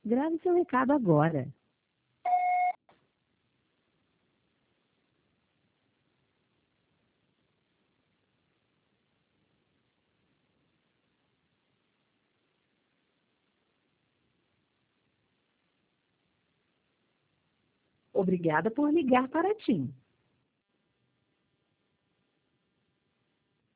Grave seu recado agora. Obrigada por ligar para a TIM.